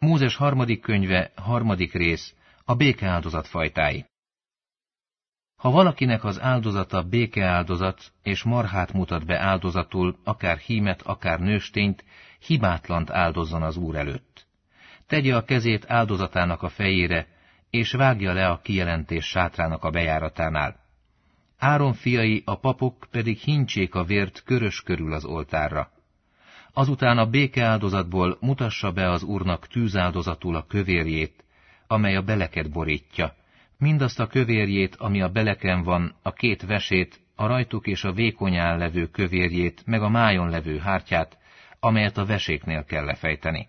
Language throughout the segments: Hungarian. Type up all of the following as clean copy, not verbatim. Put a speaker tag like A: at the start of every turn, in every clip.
A: Mózes 3. könyve, 3. rész, a békeáldozat fajtái. Ha valakinek az áldozata békeáldozat, és marhát mutat be áldozatul, akár hímet, akár nőstényt, hibátlant áldozzon az Úr előtt. Tegye a kezét áldozatának a fejére, és vágja le a kijelentés sátrának a bejáratánál. Áron fiai, a papok pedig hintsék a vért körös körül az oltárra. Azután a békeáldozatból mutassa be az Úrnak tűzáldozatul a kövérjét, amely a beleket borítja, mindazt a kövérjét, ami a beleken van, a 2 vesét, a rajtuk és a vékonyán levő kövérjét, meg a májon levő hártyát, amelyet a veséknél kell lefejteni.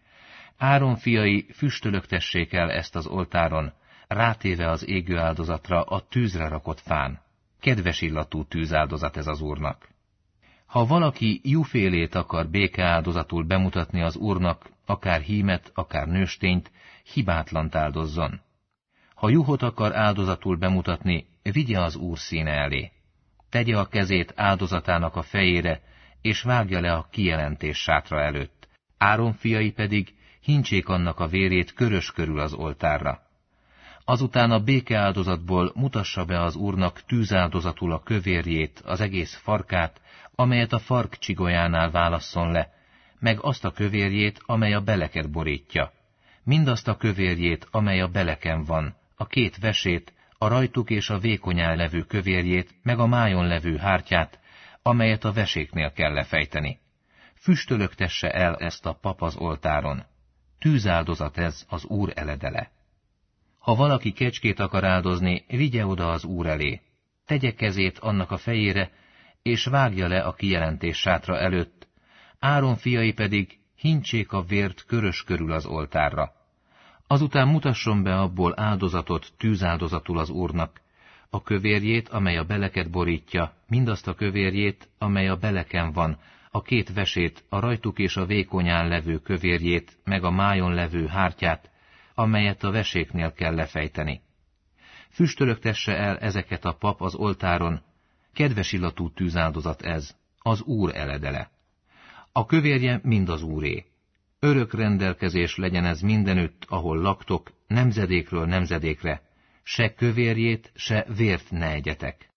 A: Áron fiai, füstölögtessék el ezt az oltáron, rátéve az égő áldozatra a tűzre rakott fán. Kedves illatú tűzáldozat ez az Úrnak. Ha valaki juhfélét akar békeáldozatul bemutatni az Úrnak, akár hímet, akár nőstényt, hibátlant áldozzon. Ha juhot akar áldozatul bemutatni, vigye az Úr színe elé. Tegye a kezét áldozatának a fejére, és vágja le a kijelentés sátra előtt. Áron fiai pedig hintsék annak a vérét körös körül az oltárra. Azután a békeáldozatból mutassa be az Úrnak tűzáldozatul a kövérjét, az egész farkát, amelyet a fark csigolyánál válasszon le, meg azt a kövérjét, amely a beleket borítja, mindazt a kövérjét, amely a beleken van, a 2 vesét, a rajtuk és a vékonyán levő kövérjét, meg a májon levő hártyát, amelyet a veséknél kell lefejteni. Füstölögtesse el ezt a pap az oltáron. Tűzáldozat ez az Úr eledele. Ha valaki kecskét akar áldozni, vigye oda az Úr elé. Tegye kezét annak a fejére, és vágja le a kijelentés sátra előtt. Áron fiai pedig hintsék a vért körös körül az oltárra. Azután mutasson be abból áldozatot tűzáldozatul az Úrnak, a kövérjét, amely a beleket borítja, mindazt a kövérjét, amely a beleken van, a 2 vesét, a rajtuk és a vékonyán levő kövérjét, meg a májon levő hártyát, amelyet a veséknél kell lefejteni. Füstölögtesse el ezeket a pap az oltáron, kedves illatú tűzáldozat ez, az Úr eledele. A kövérje mind az Úré. Örök rendelkezés legyen ez mindenütt, ahol laktok, nemzedékről nemzedékre, se kövérjét, se vért ne egyetek.